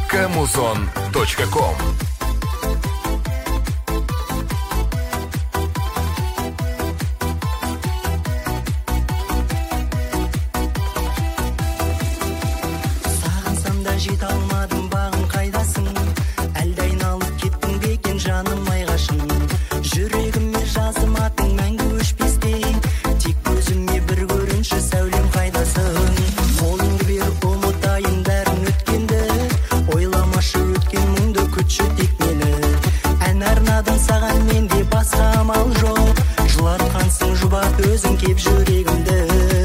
Kamuzon.com. Сағынсам да жете алмадым, бағым қайдасың? Әлде айналып кеттің бе екен жаным майғашың? Жүрегіме жаздым атың мәңгі өшпестей, тек көзіме бір көрінші сәулем қайдасың? Қолыңды беріп ұмытайын бәрін өткенді, ойламашы өткен мұңды күтші тек мені. Ән арнадың саған менде басқа амал жоқ, жылатқансың жұбат өзің кеп жүрегімді.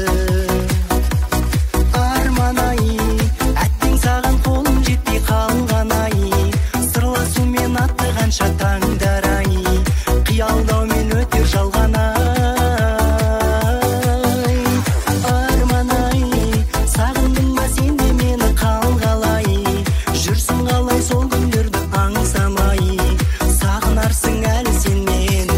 Арман-ай, әттең саған қолым жетпей қалған-ай, сырласумен атты қанша таңдар-ай, қиялдаумен өтер жалған-ай. Арман-ай, сағындың ба сен де мені қалғалай, жүрсің қалай сол күндерді аңсамай, сағынарсың әлі сен мені.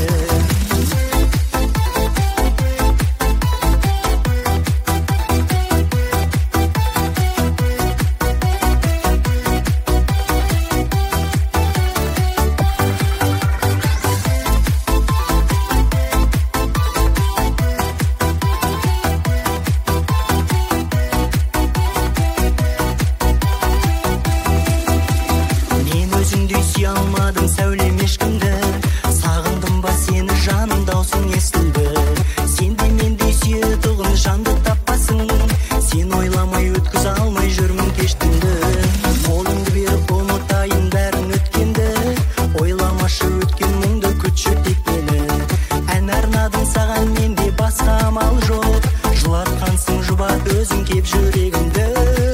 Мен өзіңдей сүйе алмадым сәулем ешкімді, сағындым ба сені жаным даусың естілді. Сен де мендей сүйетұғын жанды таппасың, сен ойламай өткізе алмай жүрмін кештіңді. Қолыңды беріп ұмытайын бәрін өткенді, ойламашы өткен мұңды күтші тек мені. Ән арнадың саған менде басқа амал жоқ, жылатқансың жұбат өзің кеп жүрегімді.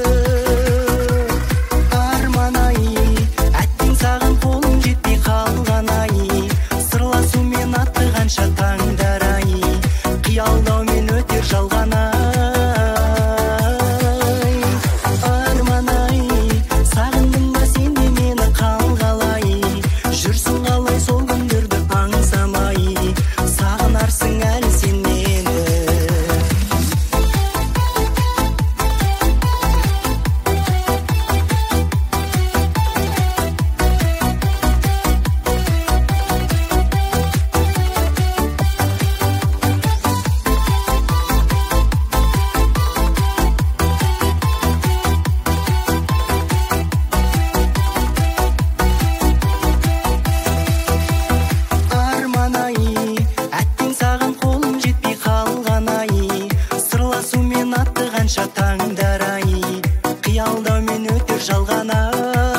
Арман-ай, әттең саған қолым жетпей қалған-ай, сырласумен атты қанша таңдар-ай, қиялдаумен өтер жалған-ай. Арман-ай, сағындың ба сен де мені қалғалай, жүрсің қалай сол күндерді аңсамай, сағынарсың әлі сен мені. Арман-ай, әттең саған қолым жетпей қалған-ай, сырласумен атты қанша таңдар-ай, қиялдаумен өтер жалған-ай.